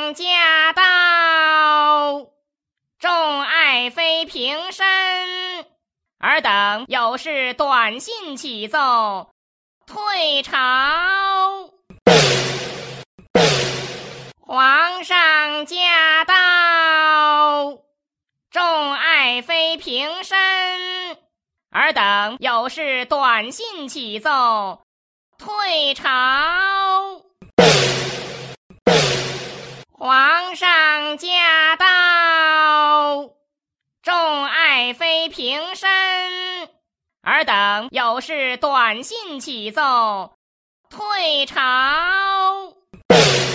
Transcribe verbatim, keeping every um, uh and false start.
上驾到，众爱妃平身，尔等有事短信启奏，退朝。皇上驾到，众爱妃平身，尔等有事短信启奏，退朝。皇上驾到，众爱妃平身，尔等有事短信启奏，退朝。